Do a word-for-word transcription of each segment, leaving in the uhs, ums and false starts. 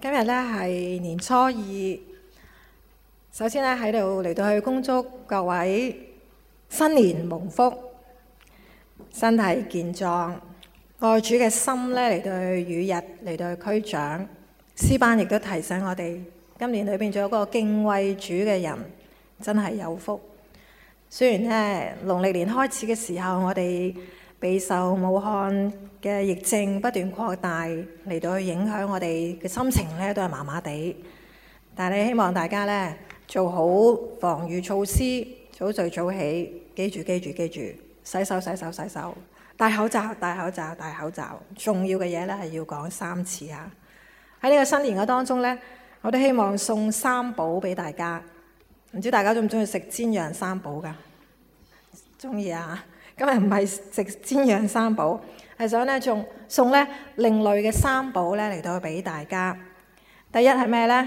今日咧係年初二，首先咧喺度嚟到去恭祝各位新年蒙福，身體健壯，愛主嘅心咧嚟到去與日嚟到去俱長。詩班亦都提醒我哋，今年裏邊仲有個敬畏主嘅人，真係有福。雖然咧農曆年開始嘅時候，我哋備受武漢嘅疫症不斷擴大嚟到去影響我哋嘅心情咧，都係麻麻地。但係希望大家咧做好防禦措施，早睡早起，記住記住記住，洗手洗手洗手，戴口罩戴口罩戴口罩。重要嘅嘢咧係要講三次啊！喺呢個新年嘅當中咧，我都希望送三寶俾大家。唔知大家中唔中意食煎釀三寶㗎？中意啊！今日唔係食煎釀三寶，係想咧仲送咧另類嘅三寶咧嚟到俾大家。第一係咩咧？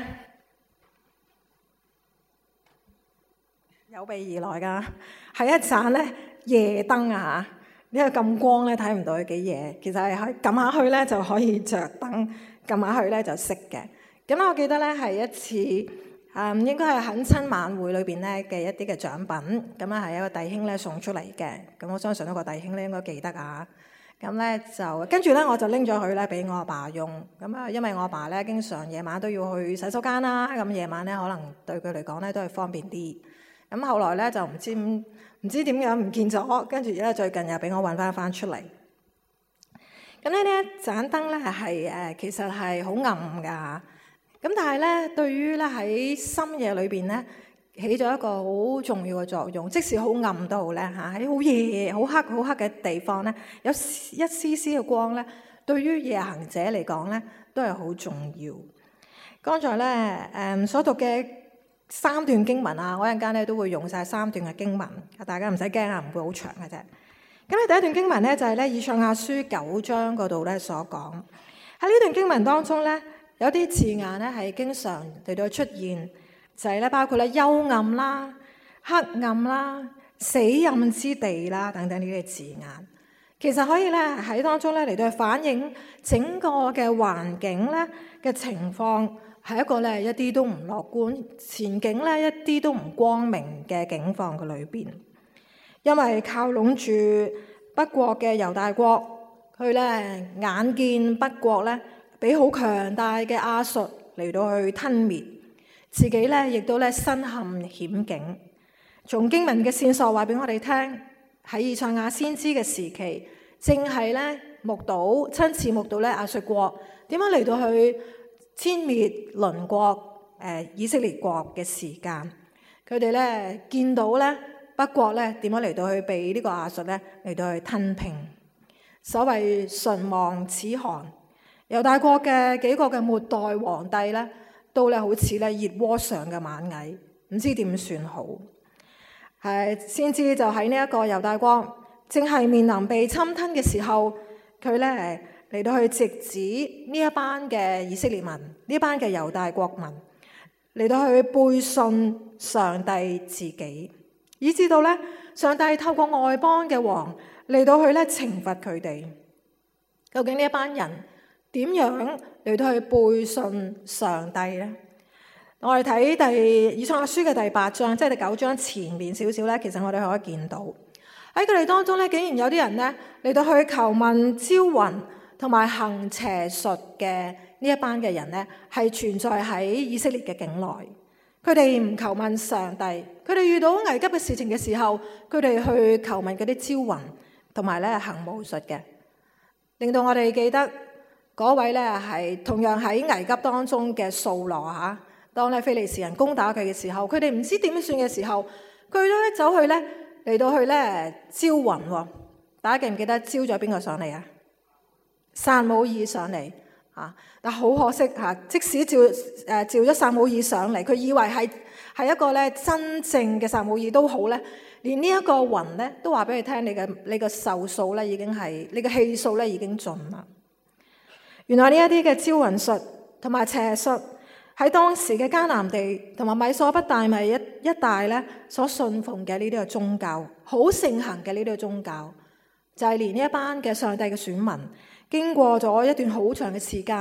有備而來㗎，係一盞咧夜燈啊！嚇，呢個咁光咧睇唔到佢幾夜，其實係可以撳下去咧就可以着燈，撳下去咧就熄嘅。咁我記得咧係一次。嗯，應該係懇親晚會裏邊咧嘅一啲嘅獎品，咁啊係一個弟兄咧送出嚟嘅，咁我相信一個弟兄咧應該記得啊。咁咧就跟住咧我就拎咗佢咧俾我阿爸用，咁啊因為我阿爸咧經常夜晚都要去洗手間啦，咁夜晚咧可能對佢嚟講咧都係方便啲。咁後來咧就唔知唔知點樣唔見咗，跟住咧最近又俾我揾翻翻出嚟。咁呢呢一盞燈咧係誒其實係好暗㗎。咁但係咧，對於咧喺深夜裏邊咧，起咗一個好重要嘅作用。即使好暗都好咧嚇，喺好夜、好黑、好黑嘅地方咧，有一絲絲嘅光咧，對於夜行者嚟講咧，都係好重要。剛才咧誒所讀嘅三段經文啊，我一陣間咧都會用晒三段嘅經文，大家唔使驚啊，唔會好長嘅啫。咁咧第一段經文咧就係咧以賽亞書九章嗰度咧所講，喺呢段經文當中咧。有啲字眼咧係經常嚟到出現，就係咧包括咧幽暗啦、黑暗啦、死蔭之地啦等等呢啲字眼。其實可以咧喺當中咧嚟到反映整個嘅環境咧嘅情況係一個咧一啲都唔樂觀，前景咧一啲都唔光明嘅境況嘅裏邊。因為靠攏住北國嘅猶大國，佢咧眼見北國咧。俾好強大嘅亞述嚟到去吞滅，自己咧亦都咧身陷險境。從經文嘅線索話俾我哋聽，喺以賽亞先知嘅時期，正係咧目睹親自目睹咧亞述國點樣嚟到去殲滅鄰國誒、呃、以色列國嘅時間。佢哋咧見到咧北國咧點樣嚟到去被呢個亞述咧嚟到去吞併。所謂唇亡齒寒。猶大國嘅幾個嘅末代皇帝咧，都咧好似咧熱鍋上嘅螞蟻，唔知點算好。係先知就喺呢一個猶大國正係面臨被侵吞嘅時候，佢咧嚟到去直指呢一班嘅以色列民，呢班嘅猶大國民嚟到去背信上帝自己，以至到咧上帝透過外邦嘅王嚟到去咧懲罰佢哋。究竟呢一班人點樣嚟到去背信上帝呢？我哋睇第以賽亞書嘅第八章，即係第九章前面少少咧，其實我哋可以見到喺佢哋當中咧，竟然有啲人咧嚟到去求問招魂同埋行邪術嘅呢一班嘅人咧，係存在喺以色列嘅境內。佢哋唔求問上帝，佢哋遇到危急嘅事情嘅時候，佢哋去求問嗰啲招魂同埋咧行巫術嘅，令到我哋記得。嗰位咧係同樣喺危急當中嘅掃羅嚇，當咧非利士人攻打佢嘅時候，佢哋唔知點算嘅時候，佢都咧走去咧嚟到去咧招魂喎。大家記唔記得招咗邊個上嚟啊？撒母耳上嚟嚇，但好可惜嚇，即使召誒召咗撒母耳上嚟，佢以為係係一個咧真正嘅撒母耳都好咧，連呢一個魂咧都話俾佢聽，你嘅你嘅壽數咧已經係你嘅氣數咧已經盡啦。原來呢一啲嘅招魂術同埋邪術喺當時嘅迦南地同埋米索不達米一一帶咧所信奉嘅呢啲嘅宗教，好盛行嘅呢啲嘅宗教，就係、是、連呢一班嘅上帝嘅選民，經過咗一段好長嘅時間，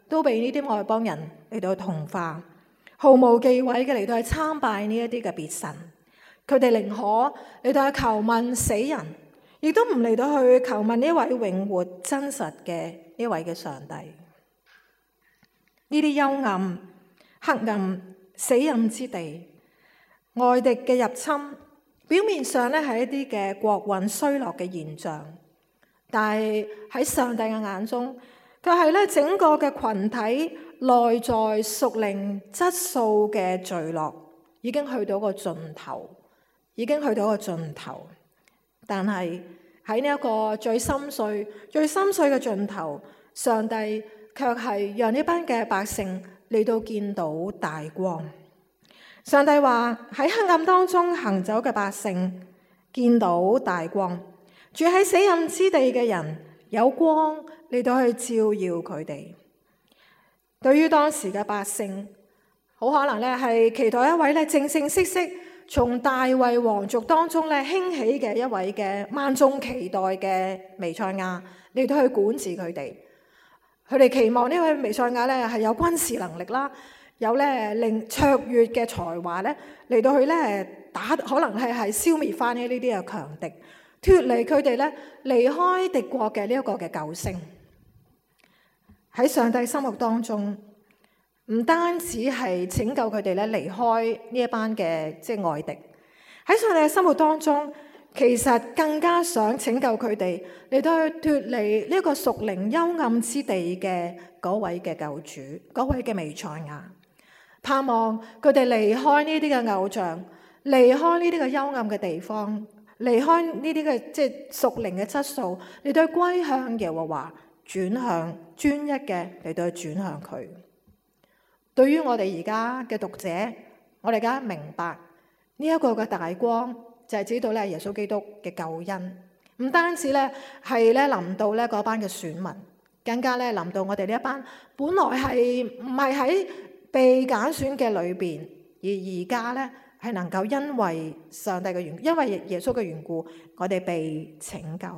都被呢啲外邦人嚟到同化，毫無忌諱嘅嚟到去參拜呢一啲嘅別神。佢哋寧可嚟到去求問死人，亦都唔嚟到去求問呢位永活真實嘅呢位嘅上帝。呢啲幽暗、黑暗、死蔭之地，外敵嘅入侵，表面上咧係一啲嘅國運衰落嘅現象，但係喺上帝嘅眼中，佢係咧整個嘅群體內在屬靈質素嘅墜落已經去到個盡頭，已經去到個盡頭。但係喺呢一個最深邃、最深邃嘅盡頭，上帝卻係讓呢班嘅百姓嚟到見到大光。上帝話喺黑暗當中行走嘅百姓見到大光，住喺死蔭之地嘅人有光嚟到去照耀佢哋。對於當時嘅百姓，好可能咧係期待一位咧正正式式從大衛皇族當中咧興起嘅一位嘅萬眾期待嘅彌賽亞嚟到去管治佢哋。佢哋期望呢位彌賽亞咧係有軍事能力啦，有咧令卓越嘅才華咧嚟到去咧打，可能係係消滅翻呢呢啲嘅強敵，脫離佢哋咧離開敵國嘅呢一個嘅救星。喺上帝心目當中，唔單止係拯救佢哋咧離開呢一班嘅即係外敵，喺上帝嘅心目當中，其實更加想拯救佢哋嚟到去脫離呢個屬靈幽暗之地嘅嗰位嘅救主，嗰位嘅彌賽亞。盼望佢哋離開呢啲嘅偶像，離開呢啲嘅幽暗嘅地方，離開呢啲嘅即係屬靈嘅質素，嚟到歸向耶和華，轉向專一嘅嚟到轉向佢。對於我哋而家嘅讀者，我哋而家明白呢一個嘅大光就係指到咧耶穌基督嘅救恩，唔單止咧係咧臨到咧嗰班嘅選民，更加咧臨到我哋呢一班本來係唔係喺被揀選嘅裏邊，而而家咧係能夠因為上帝嘅緣，因為耶穌嘅緣故，我哋被拯救。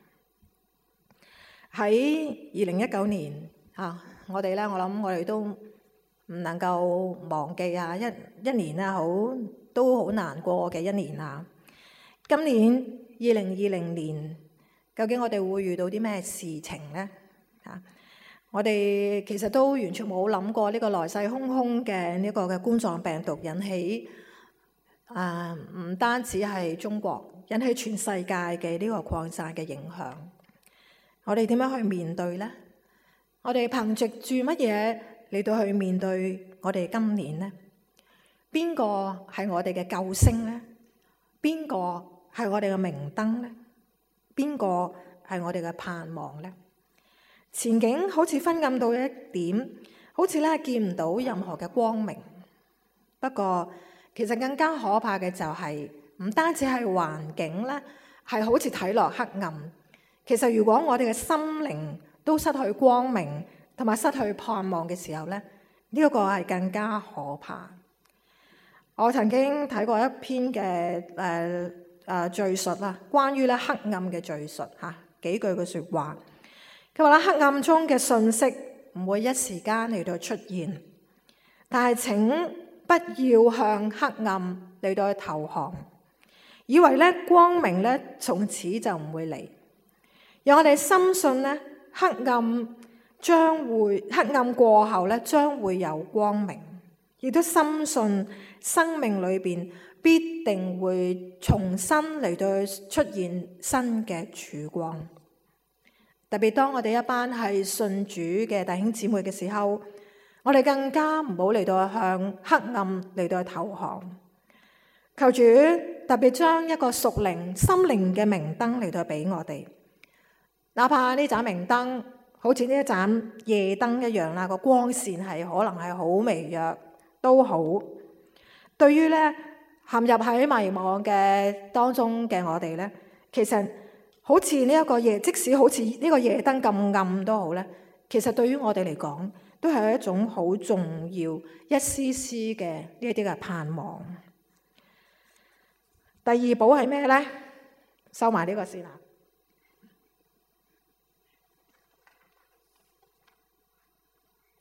喺二零一九年啊，我哋咧我諗我哋都唔能夠忘記啊，一一年啊好都好難過嘅一年啊。今年二零二零年，究竟我哋會遇到啲咩事情呢？啊！我哋其實都完全冇諗過呢個來勢洶洶嘅呢個嘅冠狀病毒引起啊，唔單止係中國，引起全世界嘅呢個擴散嘅影響。我哋點樣去面對呢？我哋憑藉住乜嘢嚟到去面對我哋今年呢？邊個係我哋嘅救星呢？邊個係我哋嘅明燈呢？邊個係我哋嘅盼望呢？前景好似昏暗到一點，好似咧見唔到任何嘅光明。不過其實更加可怕嘅就係，唔單止係環境咧，係好似睇落黑暗。其實如果我哋嘅心靈都失去光明，同埋失去盼望嘅時候咧，呢一個係更加可怕。我曾經睇過一篇嘅誒誒敘述啦，關於咧黑暗嘅敘述嚇，幾句嘅説話。佢話啦，黑暗中嘅信息唔會一時間嚟到出現，但係請不要向黑暗嚟到去投降，以為咧光明咧從此就唔會嚟。讓我哋深信咧，黑暗將會黑暗過後咧將會有光明，亦都深信生命裏邊必定會重新嚟到出現新嘅曙光。特別當我哋一班係信主嘅弟兄姊妹嘅時候，我哋更加唔好嚟到向黑暗嚟到投降。求主特別將一個屬靈心靈嘅明燈嚟到俾我哋，哪怕呢盞明燈好似呢一盞夜燈一樣啦，個光線係可能係好微弱都好。對於咧陷入喺迷惘嘅當中嘅我哋咧，其實好似呢一個夜，即使好似呢個夜燈咁暗都好咧，其實對於我哋嚟講，都係一種好重要一絲絲嘅呢一啲嘅盼望。第二寶係咩咧？收埋呢個先啦。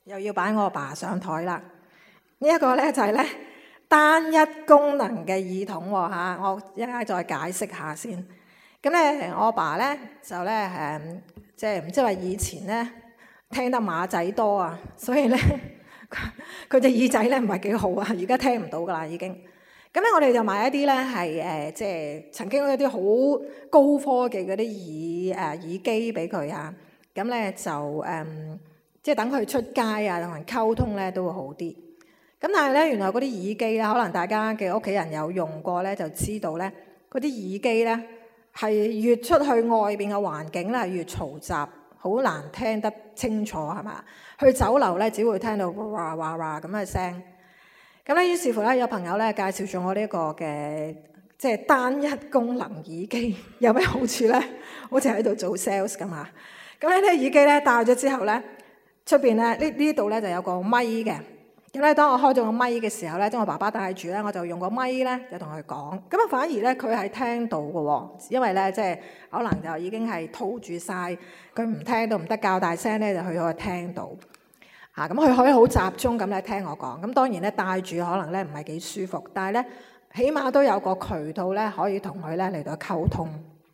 又要擺我阿爸上台啦。呢一個咧就係咧單一功能嘅耳筒喎嚇，我一陣間再解釋下先。咁咧我阿爸咧就咧誒，即係唔知話以前咧聽得馬仔多啊，所以咧佢隻耳仔咧唔係幾好啊，而家聽唔到噶啦已經。咁咧我哋就買一啲咧係誒，即係曾經一啲好高科技嗰啲耳誒耳機俾佢啊。咁咧就誒。嗯即係等佢出街啊，同人溝通咧都會好啲。咁但係咧，原來嗰啲耳機咧，可能大家嘅屋企人有用過咧，就知道咧，嗰啲耳機咧係越出去外邊嘅環境咧，係越嘈雜，好難聽得清楚係嘛？去酒樓咧，只會聽到哇哇哇咁嘅聲。咁咧，於是乎咧，有朋友咧介紹咗我呢一個嘅即係單一功能耳機有咩好處咧？好似喺度做 sales 咁啊！咁呢啲耳機咧戴咗之後咧。出邊咧呢呢度咧就有個咪嘅，咁咧當我開咗個咪嘅時候咧，當我爸爸帶住咧，我就用個咪咧就同佢講，咁啊反而咧佢係聽到嘅喎，因為咧即係可能就已經係套住晒，佢唔聽都唔得，較大聲咧就佢可以聽到，嚇咁佢可以好集中咁咧聽我講，咁當然咧帶住可能咧唔係幾舒服，但係咧起碼都有個渠道咧可以同佢咧嚟到溝通。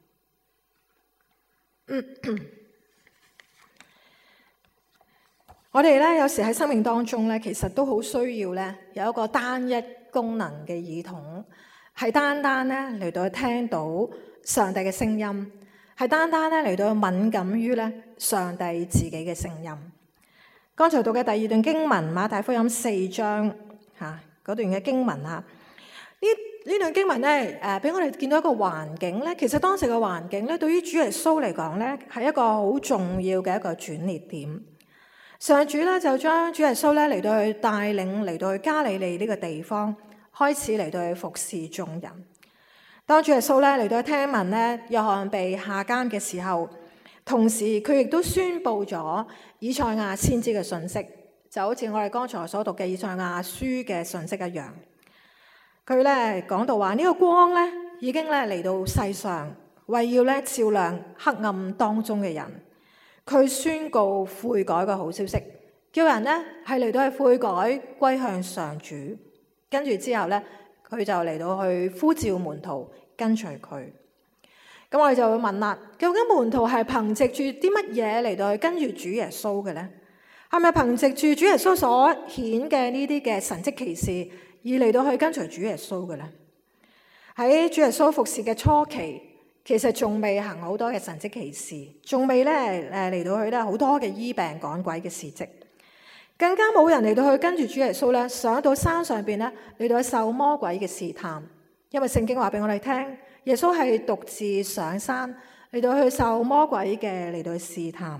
嗯我哋咧有時喺生命當中咧，其實都好需要咧有一個單一功能嘅耳筒，係單單咧嚟到去聽到上帝嘅聲音，係單單咧嚟到去敏感於咧上帝自己嘅聲音。剛才讀嘅第二段經文，馬太福音四章嚇嗰段嘅經文啊，呢呢段經文咧誒，俾我哋見到一個環境咧，其實當時嘅環境咧，對於主耶穌嚟講咧，係一個好重要嘅一個轉捩點。上主咧就將主耶穌咧嚟到去帶領嚟到去加利利呢個地方，開始嚟到去服侍眾人。當主耶穌咧嚟到去聽聞咧約翰被下監嘅時候，同時佢亦都宣布咗以賽亞先知嘅信息，就好似我哋剛才所讀嘅以賽亞書嘅信息一樣。佢咧講到話呢個光咧已經咧嚟到世上，為要咧照亮黑暗當中嘅人。佢宣告悔改嘅好消息，叫人咧係嚟到去悔改歸向上主，跟住之後咧佢就嚟到去呼召門徒跟隨佢。咁我哋就會問啦，究竟門徒係憑藉住啲乜嘢嚟到去跟住主耶穌嘅咧？係咪憑藉住主耶穌所顯嘅呢啲嘅神蹟奇事而嚟到去跟隨主耶穌嘅咧？喺主耶穌服侍嘅初期，其實仲未行好多嘅神蹟奇事，仲未咧誒嚟到去咧好多嘅醫病趕鬼嘅事蹟，更加冇人嚟到去跟住主耶穌咧上到山上邊咧嚟到去受魔鬼嘅試探，因為聖經話俾我哋聽，耶穌係獨自上山嚟到去受魔鬼嘅嚟到去試探。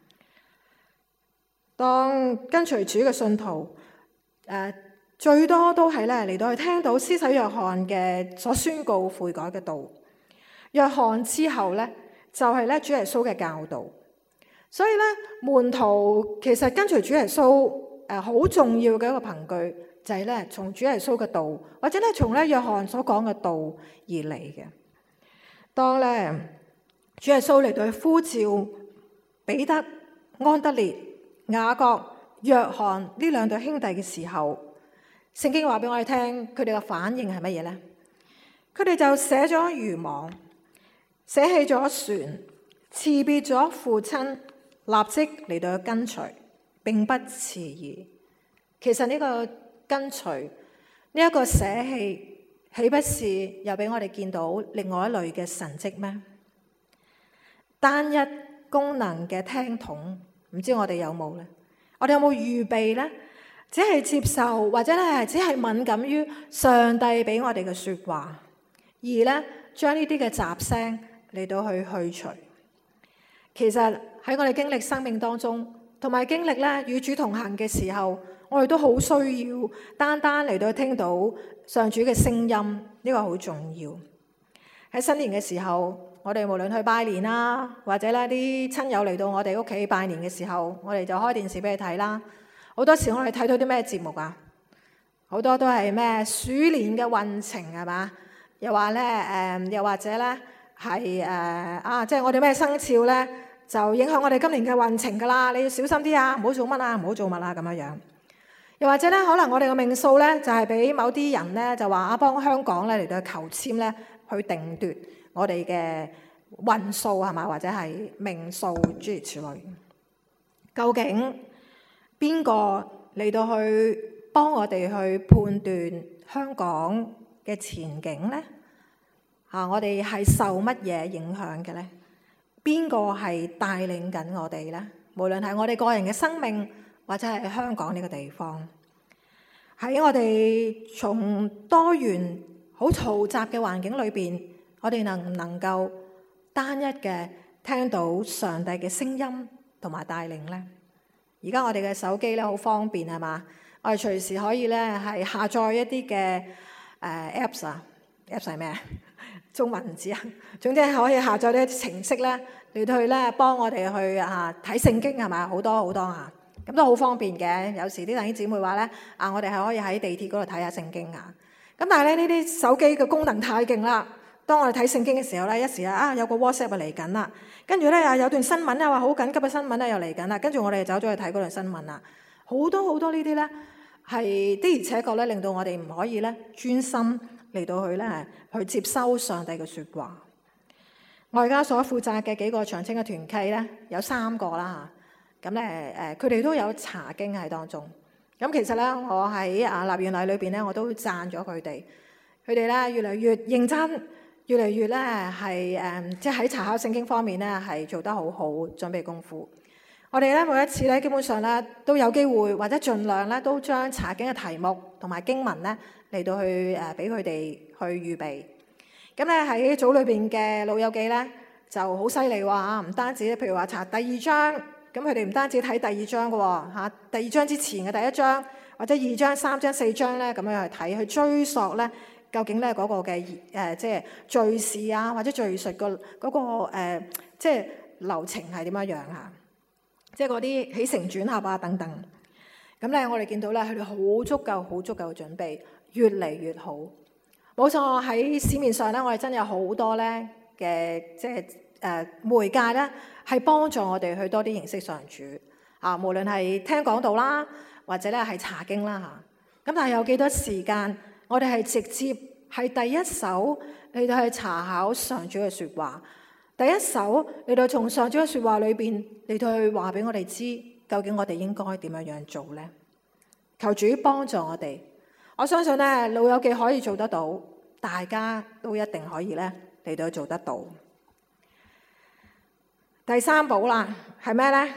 當跟隨主嘅信徒誒、呃、最多都係咧嚟到去聽到施洗約翰嘅所宣告悔改嘅道。約翰之後咧，就係咧主耶穌嘅教導，所以咧門徒其實跟隨主耶穌誒好重要嘅一個憑據，就係咧從主耶穌嘅道，或者咧從咧約翰所講嘅道而嚟嘅。當咧主耶穌嚟到去呼召彼得、安德烈、雅各、約翰呢兩對兄弟嘅時候，聖經話俾我哋聽，佢哋嘅反應係乜嘢咧？佢哋就捨咗漁網，捨棄咗船，辭別咗父親，立即嚟到去跟隨，並不遲疑。其實呢個跟隨，呢一個捨棄，豈不是又俾我哋見到另外一類嘅神蹟咩？單一功能嘅聽筒，唔知我哋有冇呢？我哋有冇預備呢？只係接受，或者咧只係敏感於上帝俾我哋嘅說話，而咧將呢啲嘅雜聲嚟到去去除。其實喺我哋經歷生命當中，同埋經歷咧與主同行嘅時候，我哋都好需要單單嚟到聽到上主嘅聲音，呢個好重要。喺新年嘅時候，我哋無論去拜年啦，或者咧啲親友嚟到我哋屋企拜年嘅時候，我哋就開電視俾佢睇啦。好多時我哋睇到啲咩節目啊？好多都係咩鼠年嘅運程係嘛？又話咧誒，又或者咧係誒啊，即係我哋咩生肖咧就影響我哋今年嘅運程㗎啦。你要小心啲啊，唔好做乜啊，唔好做乜啊咁樣樣。又或者咧，可能我哋嘅命數咧就係俾某啲人咧就話啊，幫香港咧嚟到求籤咧去定奪我哋嘅運數係嘛，或者係命數諸如此類。究竟邊個嚟到去幫我哋去判斷香港嘅前景咧？啊，我哋係受乜嘢影響嘅咧？邊個係帶領緊我哋咧？無論係我哋個人嘅生命，或者係香港呢個地方，喺我哋從多元好嘈雜嘅環境裏邊，我哋能唔能夠單一嘅聽到上帝嘅聲音同埋帶領咧？而家我哋嘅手機咧好方便係嘛？我哋隨時可以咧係下載一啲嘅誒 apps 啊 ，apps 係咩啊？中文唔知啊，總之可以下載呢啲程式咧嚟到去咧幫我哋去啊睇聖經係嘛？好多好多啊，咁都好方便嘅。有時啲弟兄姊妹話咧啊，我哋係可以喺地鐵嗰度睇下聖經啊。咁但係咧呢啲手機嘅功能太勁啦。當我哋睇聖經嘅時候咧，一時啊有個 WhatsApp 啊嚟緊啦，跟住咧又有段新聞啊話好緊急嘅新聞咧又嚟緊啦，跟住我哋就走咗去睇嗰段新聞啦。好多好多呢啲咧係的而且確咧令到我哋唔可以咧專心嚟到去咧去接收上帝嘅説話。我而家所負責嘅幾個長青嘅團契咧有三個啦嚇，咁咧誒佢哋都有查經喺當中。咁其實咧我喺啊立園禮裏邊咧我都讚咗佢哋，佢哋咧越嚟越認真。越嚟越咧係誒，即係喺查考聖經方面咧係做得好好，準備功夫。我哋咧每一次咧基本上咧都有機會或者盡量咧都將查經嘅題目同埋經文咧嚟到去誒俾佢哋去預備。咁咧喺組裏邊嘅老友記咧就好犀利喎嚇，唔單止譬如話查第二章，咁佢哋唔單止睇第二章嘅喎嚇，第二章之前嘅第一章或者二章、三章、四章咧咁樣去睇去追溯咧。究竟咧嗰個嘅誒即係敘事啊，或者敘述個嗰個誒即係流程係點樣樣啊？即係嗰啲起承轉合啊等等。咁咧，我哋見到咧，佢哋好足夠、好足夠嘅準備，越嚟越好。冇錯，喺市面上咧，我哋真係有好多咧嘅即係誒媒介咧，係幫助我哋去多啲認識上主啊。無論係聽講道啦，或者咧係查經啦嚇。咁但係有幾多時間？我哋係直接係第一手嚟到去查考上主嘅説話，第一手嚟到從上主嘅説話裏邊嚟到去話俾我哋知，究竟我哋應該點樣樣做呢？求主幫助我哋，我相信咧老友記可以做得到，大家都一定可以咧嚟到做得到。第三寶啦，係咩呢？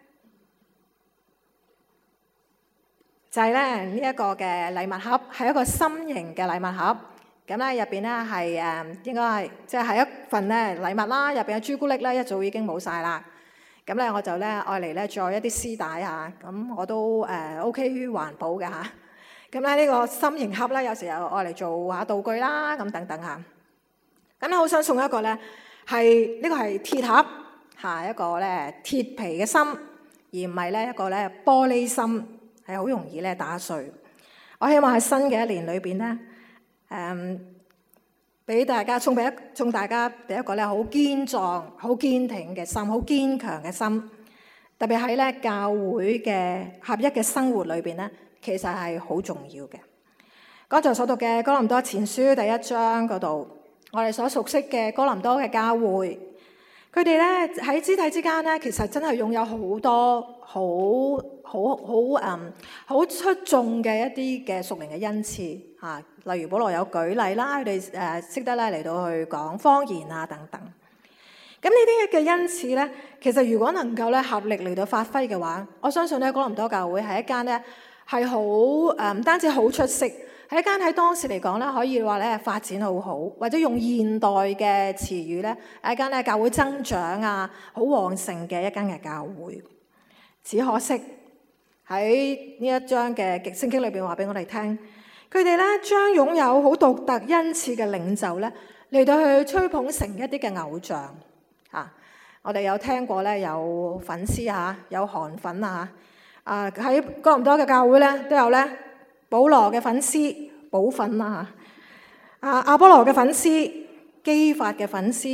就係咧呢一個嘅禮物盒，係一個心形嘅禮物盒。咁咧入邊咧係誒應該係即係係一份咧禮物啦。入邊嘅朱古力咧一早已經冇晒啦。咁咧我就咧愛嚟咧再一啲絲帶嚇。咁我都誒 OK 於環保嘅嚇。咁咧呢個心形盒咧有時又愛嚟做下道具啦，咁等等嚇。咁咧好想送一個咧係呢個係鐵盒嚇，一個咧鐵皮嘅心，而唔係咧一個咧玻璃心。係好容易咧打碎。我希望喺新嘅一年裏邊咧，誒、嗯，俾大家送俾一送大家俾一個咧好堅壯、好堅挺嘅心，好堅強嘅心。特別喺咧教會嘅合一嘅生活裏邊咧，其實係好重要嘅。剛才所讀嘅哥林多前書第一章嗰度，我哋所熟悉嘅哥林多嘅教會，佢哋咧喺肢體之間咧，其實真係擁有好多好好好誒好出眾嘅一啲嘅屬靈嘅恩賜嚇。例如保羅有舉例啦，佢哋誒識得咧嚟到去講方言啊等等。咁呢啲嘅恩賜咧，其實如果能夠咧合力嚟到發揮嘅話，我相信咧哥林多教會係一間咧係好誒唔單止好出色，係一間喺當時嚟講咧可以話咧發展好好，或者用現代嘅詞語咧係一間咧教會增長啊好旺盛嘅一間嘅教會。只可惜喺呢一章嘅聖經裏邊話俾我哋聽，佢哋咧將擁有好獨特恩賜嘅領袖咧嚟到去吹捧成一啲嘅偶像啊！我哋有聽過咧有粉絲嚇，有韓粉啊嚇，啊喺哥林多嘅教會咧都有咧保羅嘅粉絲保粉啊嚇，啊阿波羅嘅粉絲、基法嘅粉絲，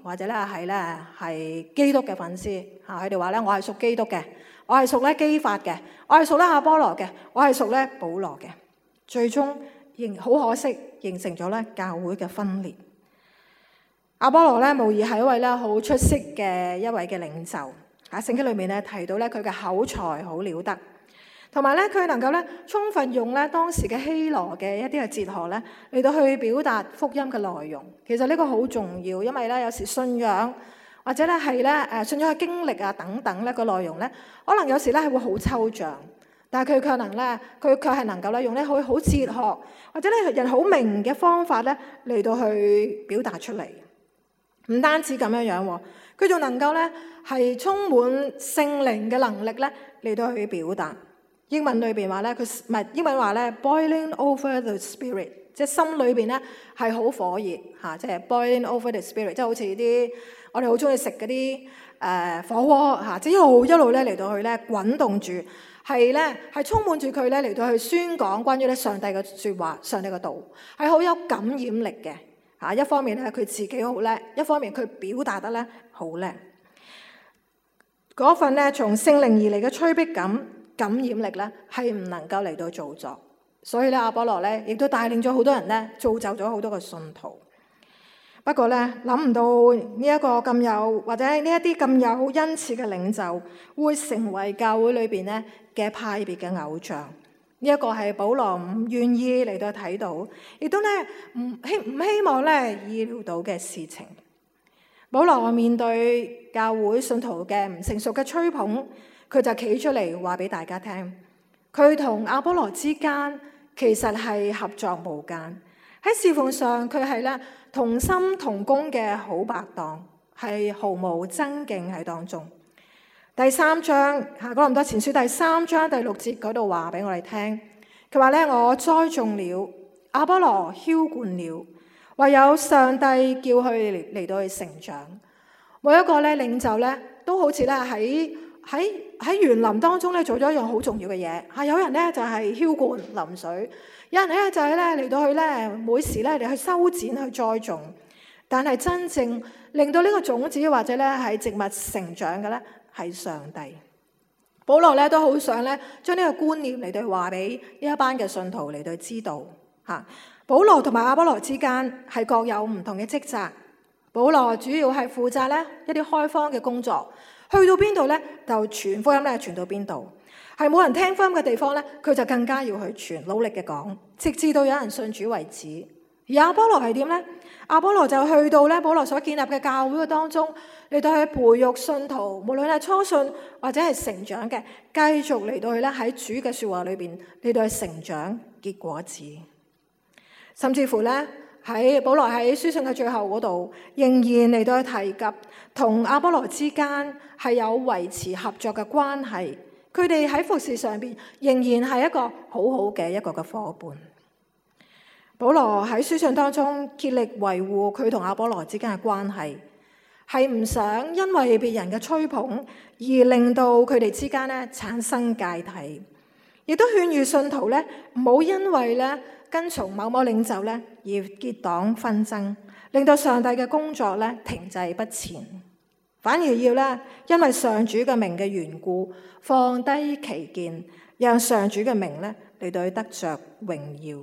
或者咧係咧係基督嘅粉絲嚇，佢哋話咧我係屬基督嘅，我係屬咧基法嘅，我係屬咧阿波羅嘅，我係屬咧保羅嘅。最終仍好可惜，形成咗咧教會嘅分裂。阿波羅咧無疑係一位咧好出色嘅一位嘅領袖。喺聖經裏面咧提到咧佢嘅口才好了得，同埋咧佢能夠咧充分用咧當時嘅希羅嘅一啲嘅哲學咧嚟到去表達福音嘅內容。其實呢個好重要，因為咧有時信仰或者咧係咧誒信仰嘅經歷啊等等咧個內容咧，可能有時咧係會好抽象，但係佢卻能咧佢卻係能夠咧用咧好好哲學或者咧人好明嘅方法咧嚟到去表達出嚟。唔單止咁樣樣喎，佢仲能夠咧係充滿聖靈嘅能力咧嚟到去表達。英文裏邊話咧，佢唔係英文話咧 boiling over the spirit， 即係心裏邊咧係好火熱嚇，即係 boiling over the spirit， 即係好似啲我哋好中意食嗰啲誒火鍋嚇，即係一路一路咧嚟到去咧滾動住，係咧係充滿住佢咧嚟到去宣講關於咧上帝嘅説話、上帝嘅道，係好有感染力嘅嚇。一方面咧佢自己好叻，一方面佢表達得咧好叻。嗰份咧從聖靈而嚟嘅催逼感、感染力咧係唔能夠嚟到造作，所以咧阿波羅咧亦都帶領咗好多人咧造就咗好多個信徒。不過咧諗唔到呢一個咁有或者呢一啲咁有恩賜嘅領袖會成為教會裏邊咧嘅派別嘅偶像。呢、這、一個係保羅唔願意嚟到睇到，亦都咧唔希唔希望咧意料到嘅事情。保羅面對教會信徒嘅唔成熟嘅吹捧，佢就企出嚟話俾大家聽，佢同阿波羅之間其實係合作無間，喺侍奉上佢係咧同心同工嘅好拍檔，係毫無爭競喺當中。第三章吓，哥林多前書第三章第六節嗰度話俾我哋聽，佢話咧我栽種了，阿波羅澆灌了，唯有上帝叫佢嚟嚟到去成長。每一個咧領袖咧都好似咧喺喺喺園林當中咧做咗一樣好重要嘅嘢嚇。有人咧就係澆灌淋水，有人咧就係咧嚟到去咧每時咧嚟去修剪去栽種。但係真正令到呢個種子或者咧係植物成長嘅咧係上帝。保羅咧都好想咧將呢個觀念嚟到話俾呢一班嘅信徒嚟到知道嚇。保羅同埋阿波羅之間係各有唔同嘅職責。保羅主要係負責咧一啲開荒嘅工作，去到邊度咧就傳福音咧傳到邊度，係冇人聽福音嘅地方咧，佢就更加要去傳，努力嘅講，直至到有人信主為止。而阿波羅係點咧？阿波羅就去到咧保羅所建立嘅教會嘅當中，嚟到去培育信徒，無論係初信或者係成長嘅，繼續嚟到去咧喺主嘅說話裏邊嚟到去成長結果子。甚至乎咧喺保羅喺書信嘅最後嗰度，仍然嚟到去提及同阿波羅之間係有維持合作嘅關係，佢哋喺服事上邊仍然係一個好好嘅一個嘅夥伴。保羅喺書信當中竭力維護佢同阿波羅之間嘅關係，係唔想因為別人嘅吹捧而令到佢哋之間咧產生芥蒂，亦都勸喻信徒咧唔好因為咧跟從某某領袖咧而結黨紛爭，令到上帝嘅工作咧停滯不前，反而要咧因為上主嘅名嘅緣故放低歧見，讓上主嘅名咧嚟到去得着榮耀。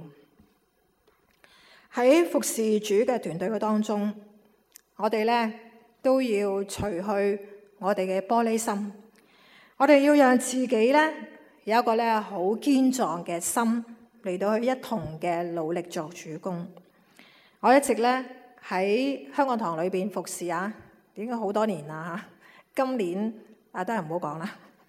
喺服侍主嘅團隊嘅當中，我哋咧都要除去我哋嘅玻璃心，我哋要讓自己咧有一個咧好堅壯嘅心嚟到去一同嘅努力作主工。我一直咧喺香港堂裏邊服侍啊，點解好多年啦？今年啊都係唔好講啦。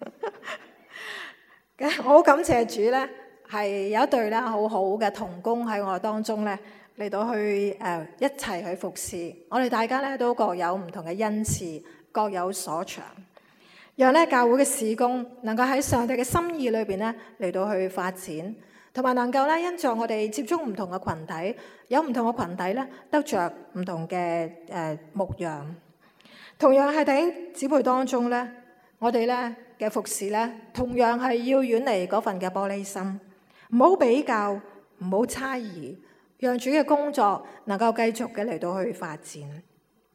我好感謝主咧，係有一對咧好好嘅同工喺我哋當中咧。嚟到去誒、呃、一齊去服侍，我哋大家咧都各有唔同嘅恩賜，各有所長，讓咧教會嘅事工能夠喺上帝嘅心意裏邊咧嚟到去發展，同埋能夠咧因著我哋接觸唔同嘅群體，有唔同嘅群體咧得着唔同嘅誒、呃、牧養。同樣係弟兄姊妹當中咧，我哋咧嘅服侍咧，同樣係要遠離嗰份嘅玻璃心，唔好比較，唔好猜疑。讓主嘅工作能夠繼續嘅嚟到去發展。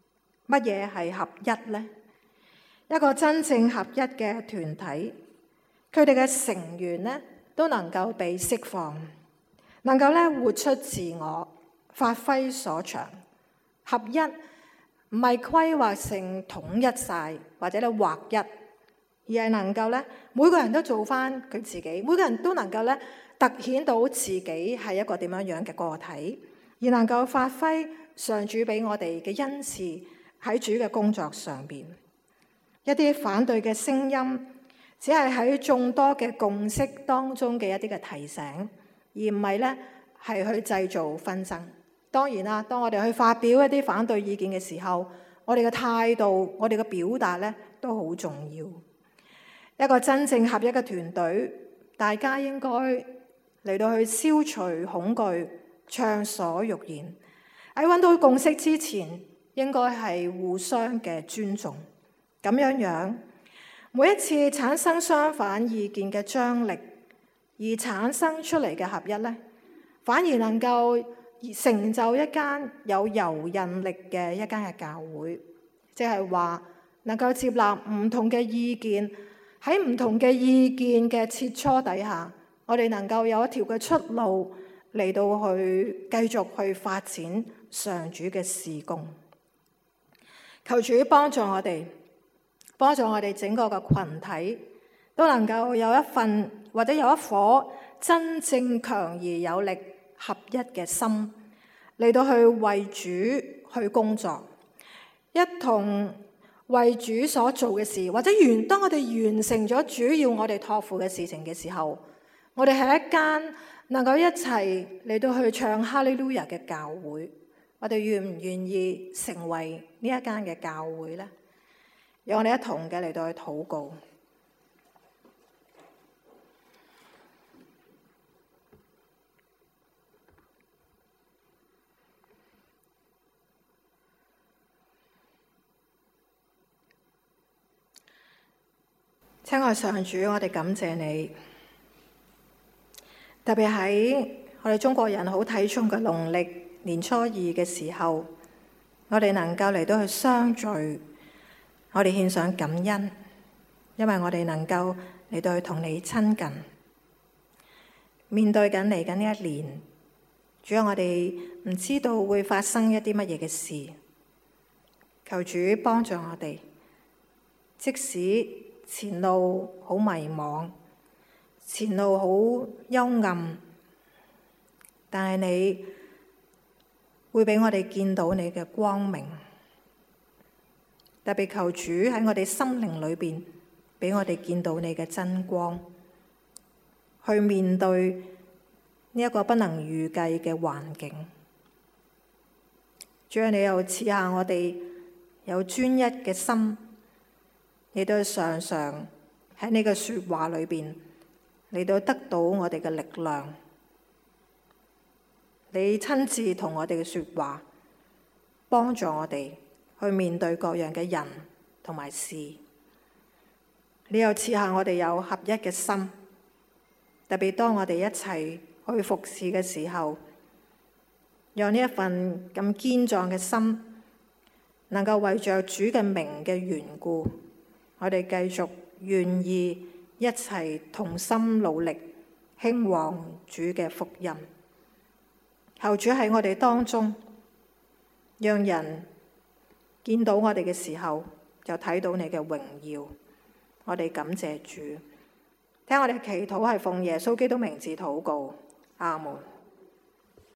乜嘢係合一呢？一個真正合一嘅團體，佢哋嘅成員咧都能夠被釋放，能夠咧活出自我，發揮所長。合一唔係規劃成統一晒，或者咧劃一，而係能夠咧每個人都做翻佢自己，每個人都能夠咧凸顯到自己係一個點樣樣嘅個體，而能夠發揮上主俾我哋嘅恩賜喺主嘅工作上邊。一啲反對嘅聲音，只係喺眾多嘅共識當中嘅一啲嘅提醒，而唔係咧係去製造紛爭。當然啦，當我哋去發表一啲反對意見嘅時候，我哋嘅態度、我哋嘅表達咧都好重要。一個真正合一嘅團隊，大家應該嚟到去消除恐懼，暢所欲言。喺揾到共識之前，應該係互相嘅尊重。咁樣樣，每一次產生相反意見嘅張力，而產生出嚟嘅合一咧，反而能夠成就一間有柔韌力嘅一間嘅教會。即係話能夠接納唔同嘅意見，喺唔同嘅意見嘅切磋底下，我哋能夠有一條嘅出路嚟到去繼續去發展上主嘅事工。求主幫助我哋，幫助我哋整個嘅群體都能夠有一份或者有一顆真正強而有力合一嘅心，嚟到去為主去工作，一同為主所做嘅事，或者完當我哋完成咗主要我哋託付嘅事情嘅時候，我哋係一間能夠一齊嚟到去唱哈利路亞嘅教會。我哋願唔願意成為呢一間嘅教會呢？讓我哋一同嘅嚟到去禱告。親愛上主，我哋感謝你，特別喺我哋中國人好睇重嘅農曆年初二嘅時候，我哋能夠嚟到去相聚，我哋獻上感恩，因為我哋能夠嚟到去同你親近。面對緊嚟緊呢一年，主要我哋唔知道會發生一啲乜嘢嘅事，求主幫助我哋，即使前路好迷茫，前路好幽暗，但係你會俾我哋見到你嘅光明。特別求主喺我哋心靈裏邊，俾我哋見到你嘅真光，去面對呢一個不能預計嘅環境。主啊，你又賜下我哋有專一嘅心，你都常常喺你嘅說話裏邊嚟到得到我哋嘅力量。你親自同我哋嘅說話，幫助我哋去面對各樣嘅人同埋事。你又賜下我哋有合一嘅心，特別當我哋一齊去服侍嘅時候，讓呢一份咁堅壯嘅心，能夠為着主嘅名嘅緣故，我哋繼續願意一齊同心努力興旺主嘅福音。求主喺我哋當中，讓人見到我哋嘅時候，就睇到你嘅榮耀。我哋感謝主，聽我哋祈禱係奉耶穌基督名字禱告，阿門。